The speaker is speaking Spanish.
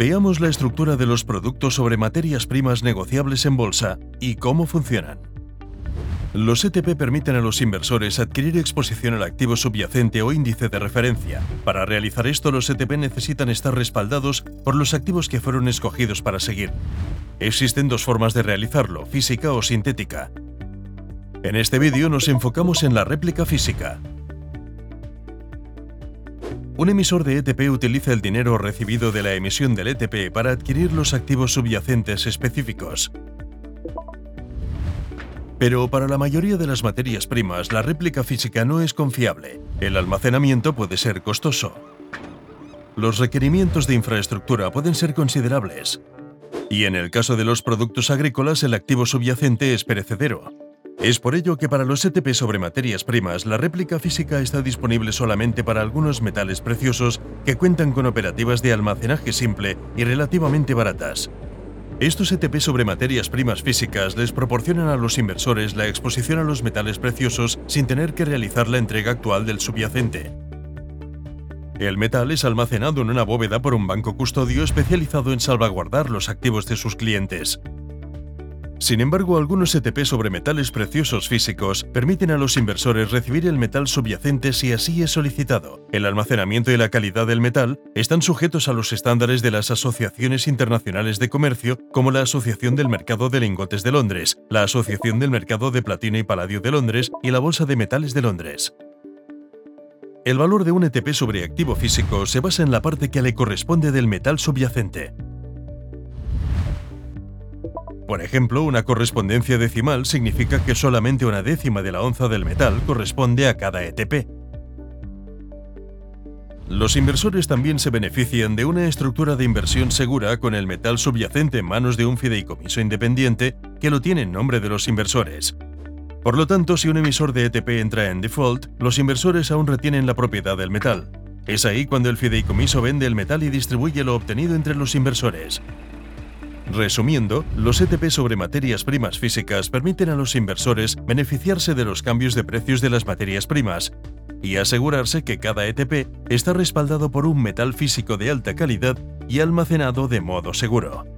Veamos la estructura de los productos sobre materias primas negociables en bolsa y cómo funcionan. Los ETP permiten a los inversores adquirir exposición al activo subyacente o índice de referencia. Para realizar esto, los ETP necesitan estar respaldados por los activos que fueron escogidos para seguir. Existen dos formas de realizarlo, física o sintética. En este vídeo nos enfocamos en la réplica física. Un emisor de ETP utiliza el dinero recibido de la emisión del ETP para adquirir los activos subyacentes específicos. Pero para la mayoría de las materias primas, la réplica física no es confiable. El almacenamiento puede ser costoso. Los requerimientos de infraestructura pueden ser considerables. Y en el caso de los productos agrícolas, el activo subyacente es perecedero. Es por ello que para los ETP sobre materias primas, la réplica física está disponible solamente para algunos metales preciosos que cuentan con operativas de almacenaje simple y relativamente baratas. Estos ETP sobre materias primas físicas les proporcionan a los inversores la exposición a los metales preciosos sin tener que realizar la entrega actual del subyacente. El metal es almacenado en una bóveda por un banco custodio especializado en salvaguardar los activos de sus clientes. Sin embargo, algunos ETP sobre metales preciosos físicos permiten a los inversores recibir el metal subyacente si así es solicitado. El almacenamiento y la calidad del metal están sujetos a los estándares de las asociaciones internacionales de comercio, como la Asociación del Mercado de Lingotes de Londres, la Asociación del Mercado de Platino y Paladio de Londres y la Bolsa de Metales de Londres. El valor de un ETP sobre activo físico se basa en la parte que le corresponde del metal subyacente. Por ejemplo, una correspondencia decimal significa que solamente una décima de la onza del metal corresponde a cada ETP. Los inversores también se benefician de una estructura de inversión segura con el metal subyacente en manos de un fideicomiso independiente que lo tiene en nombre de los inversores. Por lo tanto, si un emisor de ETP entra en default, los inversores aún retienen la propiedad del metal. Es ahí cuando el fideicomiso vende el metal y distribuye lo obtenido entre los inversores. Resumiendo, los ETP sobre materias primas físicas permiten a los inversores beneficiarse de los cambios de precios de las materias primas y asegurarse que cada ETP está respaldado por un metal físico de alta calidad y almacenado de modo seguro.